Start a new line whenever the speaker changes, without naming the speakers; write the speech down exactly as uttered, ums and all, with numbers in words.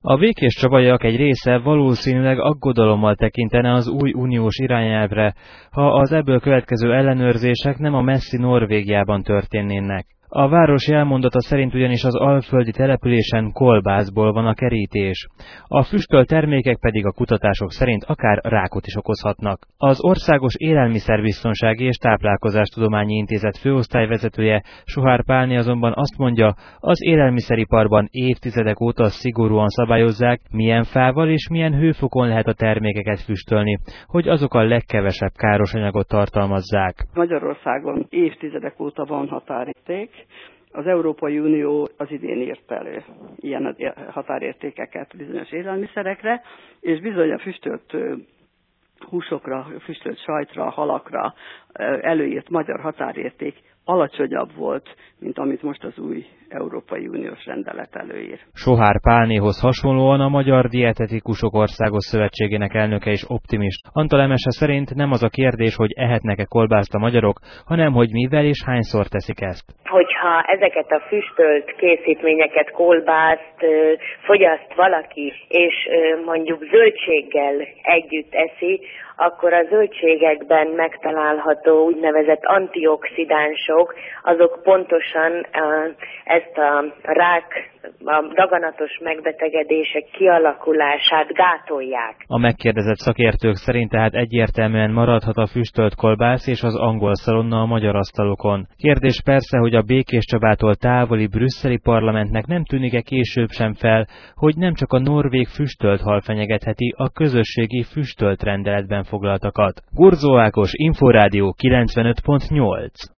A békéscsabaiak egy része valószínűleg aggodalommal tekintene az új uniós irányelvre, ha az ebből következő ellenőrzések nem a messzi Norvégiában történnének. A város jelmondata szerint ugyanis az alföldi településen kolbászból van a kerítés. A füstölt termékek pedig a kutatások szerint akár rákot is okozhatnak. Az Országos Élelmiszerbiztonsági és Táplálkozástudományi Intézet főosztályvezetője, Sohár Pálné azonban azt mondja, az élelmiszeriparban évtizedek óta szigorúan szabályozzák, milyen fával és milyen hőfokon lehet a termékeket füstölni, hogy azok a legkevesebb káros anyagot tartalmazzák.
Magyarországon évtizedek óta van határérték. Az Európai Unió az idén írt elő ilyen határértékeket bizonyos élelmiszerekre, és bizony a füstölt húsokra, füstölt sajtra, halakra előírt magyar határérték alacsonyabb volt, mint amit most az új Európai Uniós rendelet előír.
Sohár Pálnéhoz hasonlóan a Magyar Dietetikusok Országos Szövetségének elnöke is optimist. Antal Emese szerint nem az a kérdés, hogy ehetnek-e kolbászt a magyarok, hanem hogy mivel és hányszor teszik ezt.
Hogyha ezeket a füstölt készítményeket, kolbászt fogyaszt valaki, és mondjuk zöldséggel együtt eszi, akkor a zöldségekben megtalálható úgynevezett antioxidánsok, azok pontosan ezt a rák, a daganatos megbetegedések kialakulását gátolják.
A megkérdezett szakértők szerint tehát egyértelműen maradhat a füstölt kolbász és az angol szalonna a magyar asztalokon. Kérdés persze, hogy a Békéscsabától távoli brüsszeli parlamentnek nem tűnik-e később sem fel, hogy nem csak a norvég füstölt hal fenyegetheti a közösségi füstölt rendeletben foglaltakat. Gurzó Ákos, Inforádió kilencvenöt pont nyolc.